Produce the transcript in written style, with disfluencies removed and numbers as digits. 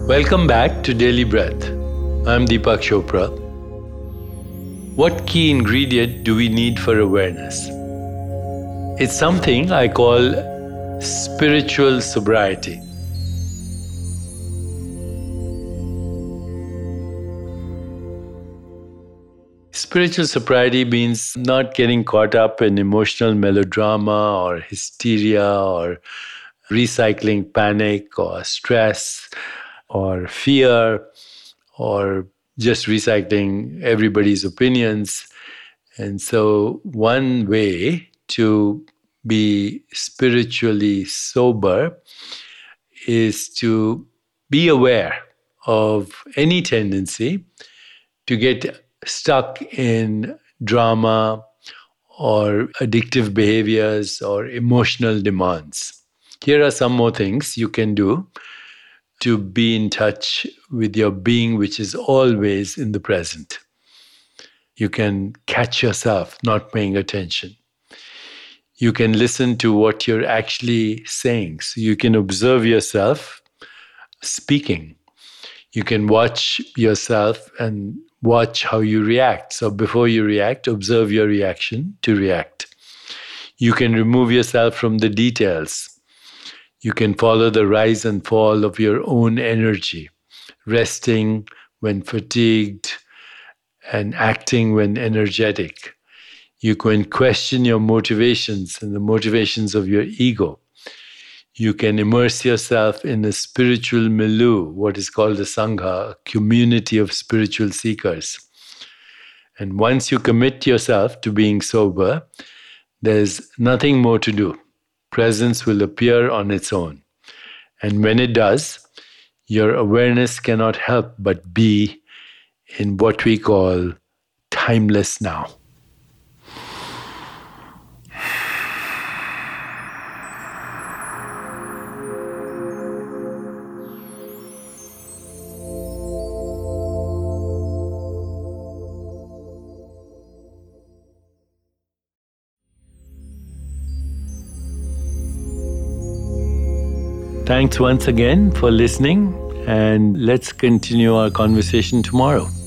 Welcome back to Daily Breath. I'm Deepak Chopra. What key ingredient do we need for awareness? It's something I call spiritual sobriety. Spiritual sobriety means not getting caught up in emotional melodrama or hysteria or recycling panic or stress or fear or just recycling everybody's opinions. And so one way to be spiritually sober is to be aware of any tendency to get stuck in drama or addictive behaviors or emotional demands. Here are some more things you can do to be in touch with your being, which is always in the present. You can catch yourself not paying attention. You can listen to what you're actually saying. So you can observe yourself speaking. You can watch yourself and watch how you react. So before you react, observe your reaction to react. You can remove yourself from the details. You can follow the rise and fall of your own energy, resting when fatigued and acting when energetic. You can question your motivations and the motivations of your ego. You can immerse yourself in a spiritual milieu, what is called a sangha, a community of spiritual seekers. And once you commit yourself to being sober, there's nothing more to do. Presence will appear on its own. And when it does, your awareness cannot help but be in what we call timeless now. Thanks once again for listening, and let's continue our conversation tomorrow.